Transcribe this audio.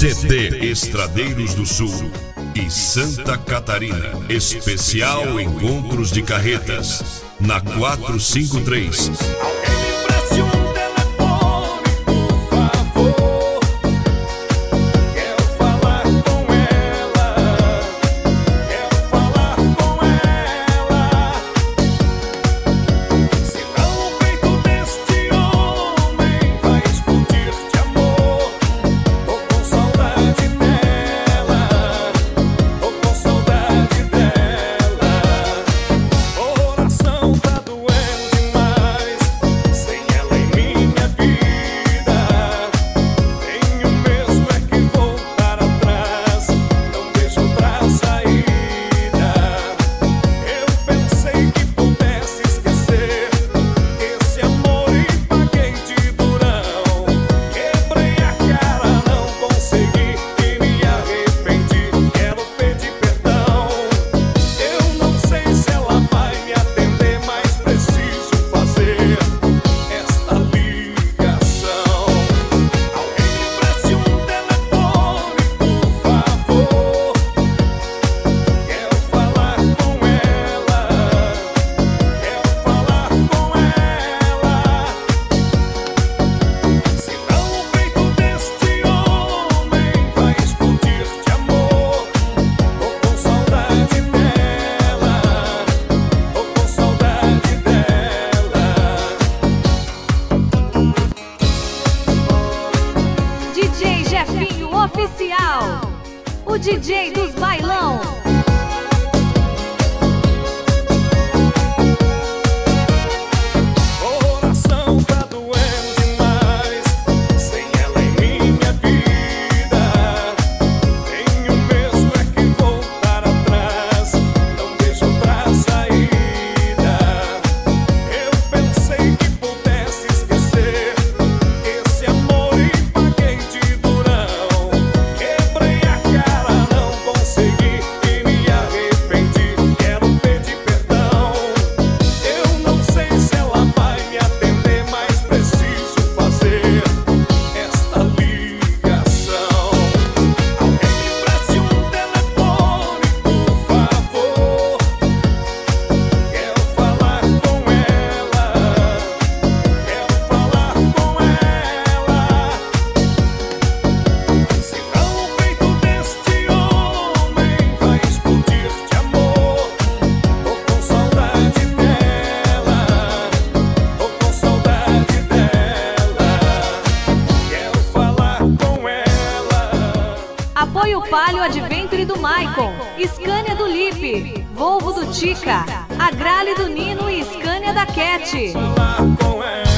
CD Estradeiros do Sul e Santa Catarina. Especial Encontros de Carretas, na 453. Oficial, o DJ dos bailão. Coração tá doendo demais, sem ela em minha vida. Tenho mesmo é que voltar atrás, não vejo outra saída. Eu pensei que pudesse esquecer esse amor e paguei de durão. Quebrei a cara, não consegui e me arrependi. Quero pedir perdão. Eu não sei se ela vai me atender, mas preciso fazer esta ligação. Alguém me empreste um telefone, por favor. Quero falar com ela. Quero falar com ela. Senão o peito deste homem vai explodir de amor. Tô com saudade dela. Tô com saudade dela. Quero falar com ela. Apoio Palio Adventure do Maicon, Scania do Lipe, Volvo do Tica, Agrale do Nino e Scania da Cat. Falar com ela.